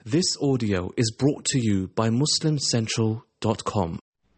This audio is brought to you by MuslimCentral.com.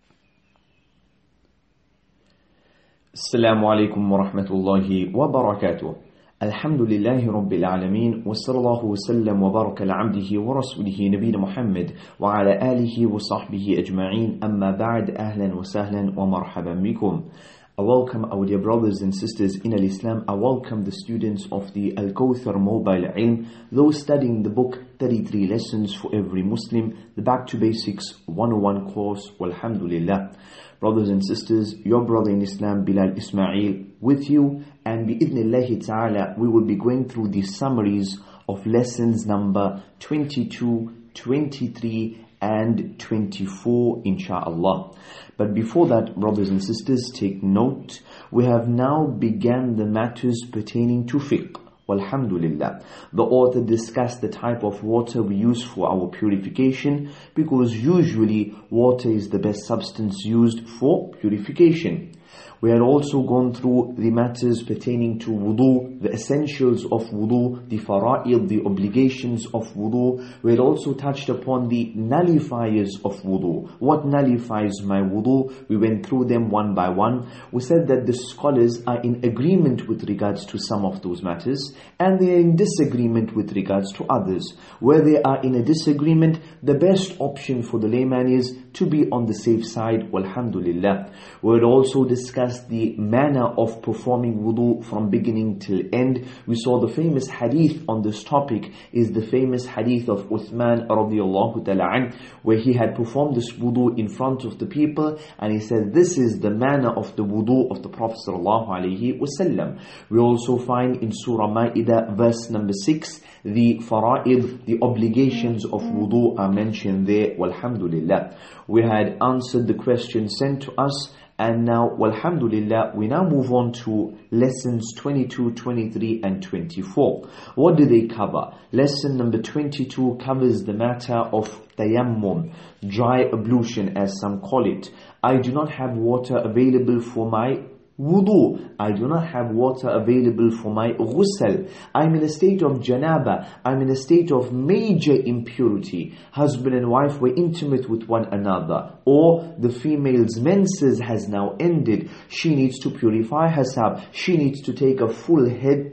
Assalamu alaikum wa rahmatullahi wa barakatuh. Alhamdulillahi rabbil alameen wa sallallahu wa sallam wa baraka ala abdihi wa rasulihi nabina Muhammad wa ala alihi wa sahbihi ajma'een, amma ba'd, ahlan wa sahlan wa marhaban bikum. I welcome our dear brothers and sisters in Al-Islam. I welcome the students of the Al-Kawthar Mobile Ilm, those studying the book 33 Lessons for Every Muslim, the Back to Basics 101 course. Walhamdulillah. Brothers and sisters, your brother in Islam, Bilal Ismail, with you, and bi'idhnillahi ta'ala, we will be going through the summaries of lessons number 22, 23, and 24, inshaAllah. But before that, brothers and sisters, take note, we have now begun the matters pertaining to fiqh. Walhamdulillah. The author discussed the type of water we use for our purification, because usually water is the best substance used for purification. We had also gone through the matters pertaining to wudu, the essentials of wudu, the fara'id, the obligations of wudu. We had also touched upon the nullifiers of wudu. What nullifies my wudu? We went through them one by one. We said that the scholars are in agreement with regards to some of those matters, and they are in disagreement with regards to others. Where they are in a disagreement, the best option for the layman is to be on the safe side. Walhamdulillah. We had also discussed the manner of performing wudu from beginning till end. We saw the famous hadith on this topic is the famous hadith of Uthman radiallahu ta'ala anh, where he had performed this wudu in front of the people, and he said, this is the manner of the wudu of the Prophet sallallahu alaihi wasallam. We also find in Surah Ma'idah verse number 6, the fara'id, the obligations of wudu are mentioned there. Walhamdulillah. We had answered the question sent to us, and now, walhamdulillah, we now move on to lessons 22, 23 and 24. What do they cover? Lesson number 22 covers the matter of tayammum, dry ablution as some call it. I do not have water available for my wudu. I do not have water available for my ghusl. I'm in a state of janaba. I'm in a state of major impurity. Husband and wife were intimate with one another, or the female's menses has now ended. She needs to purify herself. She needs to take a full head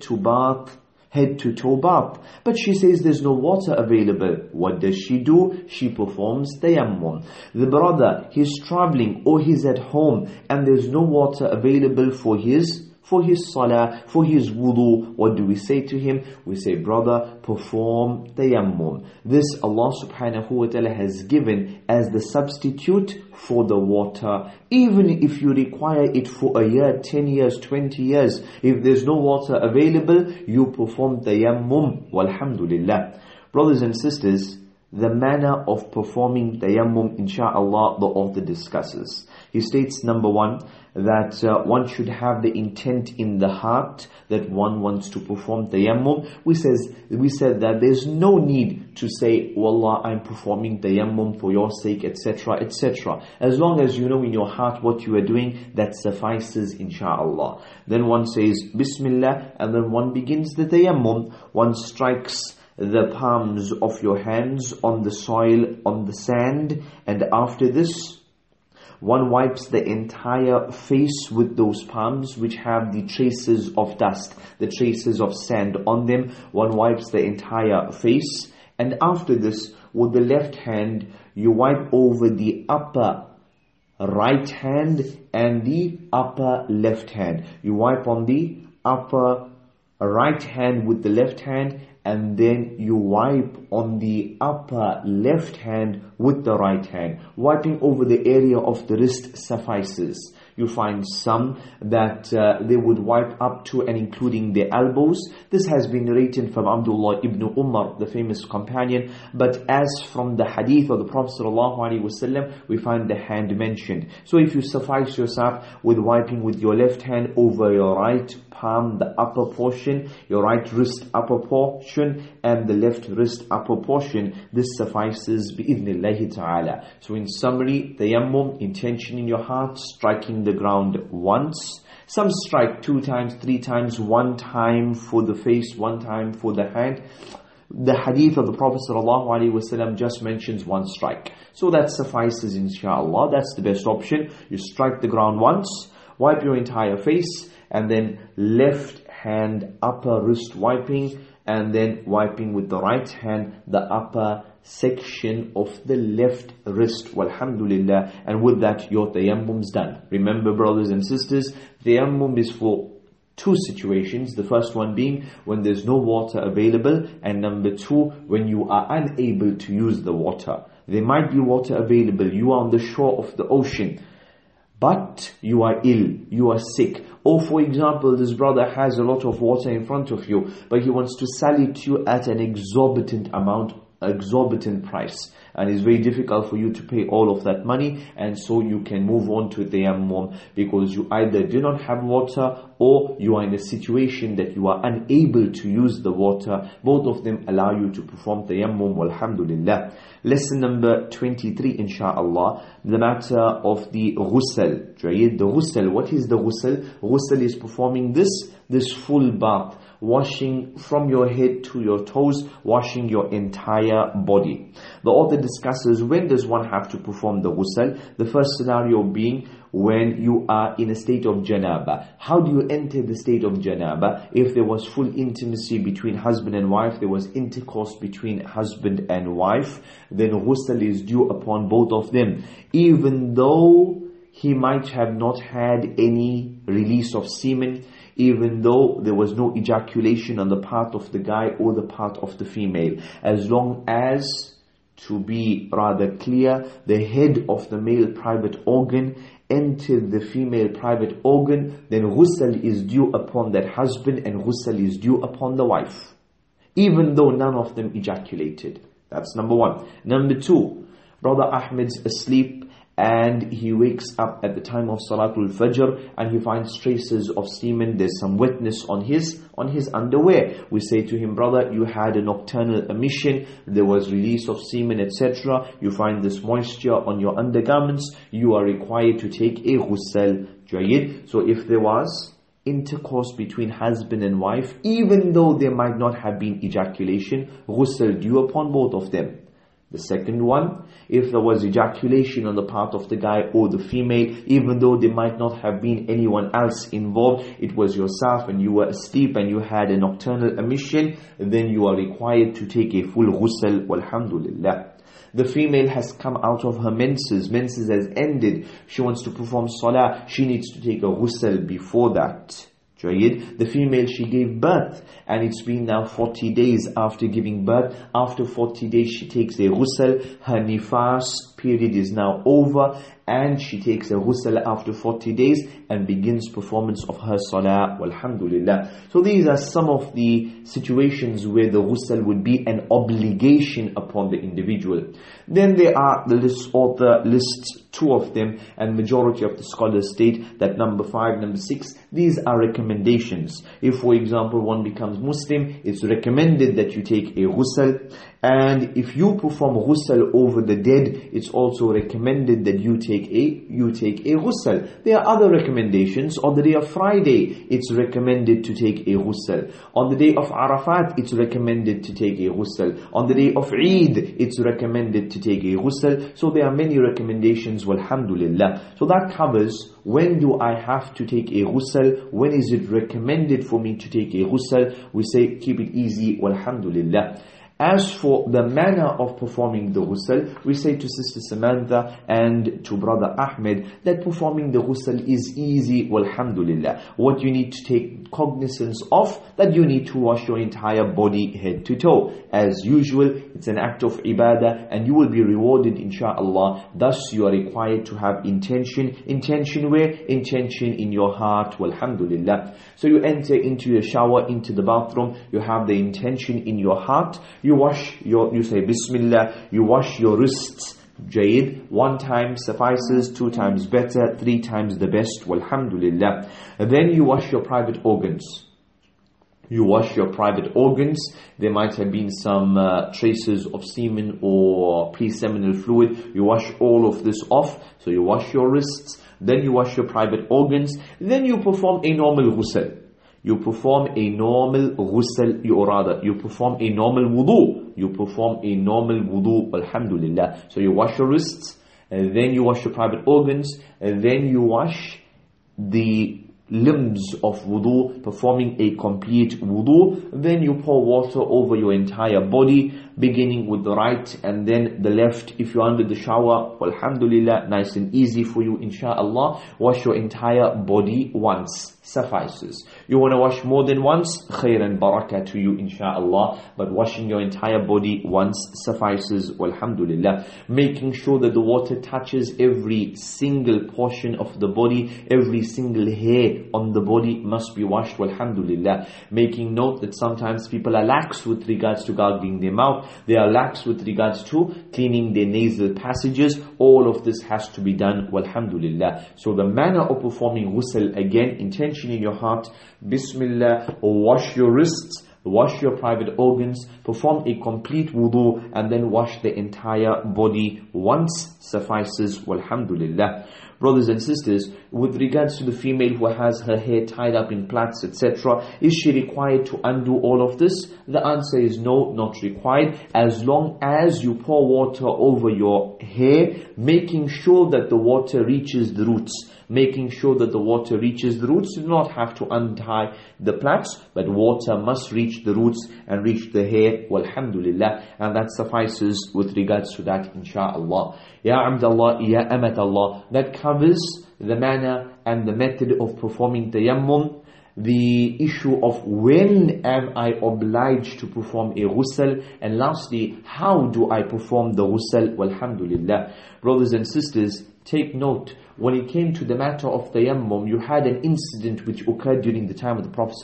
to toe bath. But she says there's no water available. What does she do? She performs tayammum. The brother, he's traveling or he's at home and there's no water available for his salah, for his wudu. What do we say to him? We say, brother, perform tayammum. This Allah subhanahu wa ta'ala has given as the substitute for the water. Even if you require it for a year, 10 years, 20 years, if there's no water available, you perform tayammum. Walhamdulillah. Brothers and sisters, the manner of performing tayammum, inshaAllah, the author discusses. He states, number one, that one should have the intent in the heart that one wants to perform tayammum. We said that there's no need to say, Wallah, I'm performing tayammum for your sake, etc., etc. As long as you know in your heart what you are doing, that suffices, inshaAllah. Then one says, Bismillah, and then one begins the tayammum. One strikes the palms of your hands on the soil, on the sand, and after this, one wipes the entire face with those palms which have the traces of dust, the traces of sand on them. One wipes the entire face, and after this, with the left hand, you wipe over the upper right hand and the upper left hand. You wipe on the upper right hand with the left hand, and then you wipe on the upper left hand with the right hand. Wiping over the area of the wrist suffices. You find some that they would wipe up to and including the elbows. This has been narrated from Abdullah ibn Umar, the famous companion. But as from the hadith of the Prophet ﷺ, we find the hand mentioned. So if you suffice yourself with wiping with your left hand over your right palm, the upper portion, your right wrist upper portion, and the left wrist upper portion, this suffices bi'idhnillahi ta'ala. So in summary, tayammum, intention in your heart, striking the ground once. Some strike 2 times, 3 times, 1 time for the face, 1 time for the hand. The hadith of the Prophet ﷺ just mentions one strike. So that suffices, inshallah. That's the best option. You strike the ground once, wipe your entire face, and then left hand upper wrist wiping, and then wiping with the right hand the upper section of the left wrist. Walhamdulillah. And with that, your tayammum's done. Remember, brothers and sisters, tayammum is for two situations. The first one being when there's no water available, and number two, when you are unable to use the water. There might be water available. You are on the shore of the ocean, but you are ill, you are sick. Or for example, this brother has a lot of water in front of you, but he wants to sell it to you at an exorbitant price. And it's very difficult for you to pay all of that money, and so you can move on to tayammum, because you either do not have water or you are in a situation that you are unable to use the water. Both of them allow you to perform tayammum, walhamdulillah. Lesson number 23, inshaAllah, the matter of the ghusl. The ghusl, what is the ghusl? Ghusl is performing this full bath, washing from your head to your toes, washing your entire body. The author discusses when does one have to perform the ghusl. The first scenario being when you are in a state of janaba. How do you enter the state of janaba? If there was full intimacy between husband and wife, there was intercourse between husband and wife, then ghusl is due upon both of them, even though he might have not had any release of semen, even though there was no ejaculation on the part of the guy or the part of the female. As long as, to be rather clear, the head of the male private organ entered the female private organ, then ghusl is due upon that husband and ghusl is due upon the wife, even though none of them ejaculated. That's number one. Number two, Brother Ahmed's asleep and he wakes up at the time of Salatul Fajr and he finds traces of semen. There's some wetness on his underwear. We say to him, brother, you had a nocturnal emission, there was release of semen, etc. You find this moisture on your undergarments, you are required to take a ghusl. Jayyid. So if there was intercourse between husband and wife, even though there might not have been ejaculation, ghusl due upon both of them. The second one, if there was ejaculation on the part of the guy or the female, even though there might not have been anyone else involved, it was yourself and you were asleep and you had a nocturnal emission, then you are required to take a full ghusl, walhamdulillah. The female has come out of her menses has ended, she wants to perform salah, she needs to take a ghusl before that. The female, she gave birth and it's been now 40 days after giving birth. After 40 days she takes a ghusl. Her nifas period is now over and she takes a ghusl after 40 days and begins performance of her salah, walhamdulillah. So these are some of the situations where the ghusl would be an obligation upon the individual. Then there are, the author lists two of them, and majority of the scholars state that number 5, number 6, these are recommendations. If for example one becomes Muslim, it's recommended that you take a ghusl, and if you perform ghusl over the dead, it's also recommended that you take a ghusl. There are other recommendations. On the day of Friday, it's recommended to take a ghusl. On the day of Arafat, it's recommended to take a ghusl. On the day of Eid, it's recommended to take a ghusl. So there are many recommendations, walhamdulillah. So that covers when do I have to take a ghusl, when is it recommended for me to take a ghusl. We say keep it easy, walhamdulillah. As for the manner of performing the ghusl, we say to Sister Samantha and to Brother Ahmed that performing the ghusl is easy, walhamdulillah. What you need to take cognizance of, that you need to wash your entire body head to toe. As usual, it's an act of ibadah and you will be rewarded inshaAllah. Thus you are required to have intention. Intention where? Intention in your heart, walhamdulillah. So you enter into your shower, into the bathroom, you have the intention in your heart. You say Bismillah, you wash your wrists, Jayyid. 1 time suffices, 2 times better, 3 times the best, walhamdulillah. And then you wash your private organs. You wash your private organs. There might have been some traces of semen or pre-seminal fluid. You wash all of this off. So you wash your wrists, then you wash your private organs, then you perform a normal ghusl. You perform a normal ghusl, or rather, you perform a normal wudu. You perform a normal wudu, alhamdulillah. So you wash your wrists, and then you wash your private organs, and then you wash the limbs of wudu, performing a complete wudu. Then you pour water over your entire body, beginning with the right and then the left. If you're under the shower, alhamdulillah, nice and easy for you, inshallah. Wash your entire body once, suffices. You want to wash more than once, khair and barakah to you, inshallah. But washing your entire body once suffices, alhamdulillah. Making sure that the water touches every single portion of the body, every single hair on the body must be washed, alhamdulillah. Making note that sometimes people are lax with regards to gargling their mouth. They are lax with regards to cleaning their nasal passages. All of this has to be done, walhamdulillah. So the manner of performing ghusl, again, intention in your heart, bismillah, wash your wrists, wash your private organs, perform a complete wudu, and then wash the entire body once suffices, walhamdulillah. Brothers and sisters, with regards to the female who has her hair tied up in plaits, etc., is she required to undo all of this? The answer is no, not required, as long as you pour water over your hair, making sure that the water reaches the roots. Making sure that the water reaches the roots. You do not have to untie the plaits, but water must reach the roots and reach the hair, walhamdulillah, and that suffices with regards to that, inshaAllah. Ya Abdallah, Ya Amatallah, that covers the manner and the method of performing tayammum. The issue of when am I obliged to perform a ghusl, and lastly, how do I perform the ghusl, walhamdulillah. Brothers and sisters, take note, when it came to the matter of tayammum, you had an incident which occurred during the time of the Prophet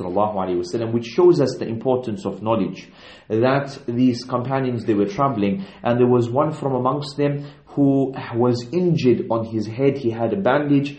ﷺ, which shows us the importance of knowledge. That these companions, they were traveling, and there was one from amongst them who was injured on his head. He had a bandage,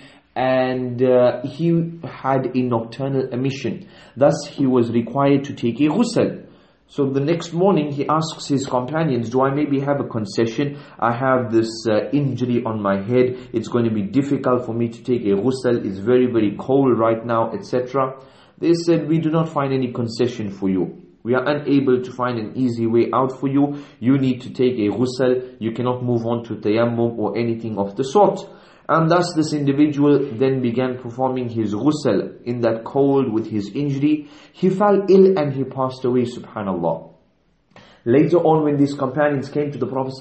and he had a nocturnal emission. Thus, he was required to take a ghusl. So the next morning he asks his companions, do I maybe have a concession? I have this injury on my head. It's going to be difficult for me to take a ghusl. It's very, very cold right now, etc. They said, we do not find any concession for you. We are unable to find an easy way out for you. You need to take a ghusl. You cannot move on to tayammum or anything of the sort. And thus this individual then began performing his ghusl in that cold with his injury. He fell ill and he passed away, subhanallah. Later on, when these companions came to the Prophet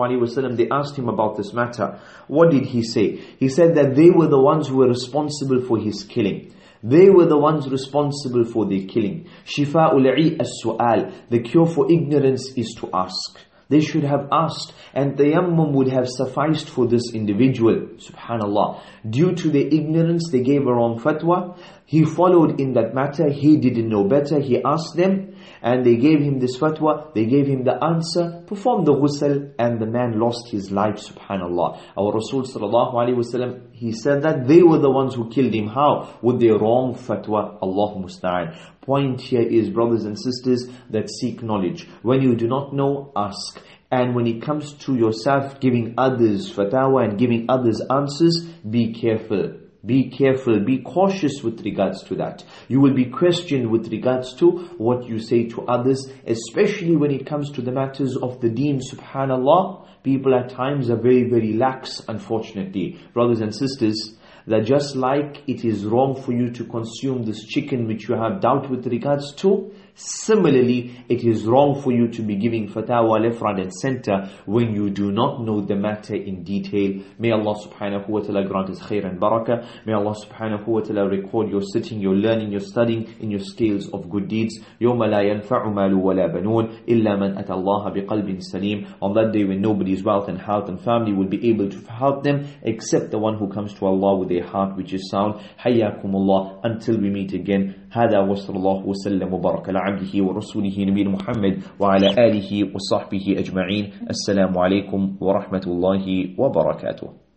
ﷺ, they asked him about this matter. What did he say? He said that they were the ones who were responsible for his killing. They were the ones responsible for their killing. Shifa'ul as-su'al. The cure for ignorance is to ask. They should have asked, and tayammum would have sufficed for this individual. Subhanallah. Due to their ignorance, they gave a wrong fatwa. He followed in that matter. He didn't know better. He asked them, and they gave him this fatwa. They gave him the answer, performed the ghusl, and the man lost his life. Subhanallah. Our Rasul sallallahu alaihi wasallam, he said that they were the ones who killed him. How? With their wrong fatwa. Allah musta'an. Point here is, brothers and sisters, that seek knowledge. When you do not know, ask. And when it comes to yourself giving others fatwa and giving others answers, be careful. Be careful, be cautious with regards to that. You will be questioned with regards to what you say to others, especially when it comes to the matters of the deen, subhanallah. People at times are very, very lax, unfortunately. Brothers and sisters, that just like it is wrong for you to consume this chicken which you have doubt with regards to, similarly, it is wrong for you to be giving fatwa left, right and center when you do not know the matter in detail. May Allah subhanahu wa ta'ala grant us khair and barakah. May Allah subhanahu wa ta'ala record your sitting, your learning, your studying in your scales of good deeds. يَوْمَ لَا يَنْفَعُ مَالُ وَلَا بَنُونَ إِلَّا مَنْ أَتَى اللَّهَ بِقَلْبٍ سَلِيمٍ. On that day when nobody's wealth and health and family will be able to help them except the one who comes to Allah with a heart which is sound. حَيَّاكُمُ اللَّهِ. Until we meet again. هذا وصلى الله وسلم وبارك على عبده ورسوله نبينا محمد وعلى آله وصحبه أجمعين. السلام عليكم ورحمة الله وبركاته.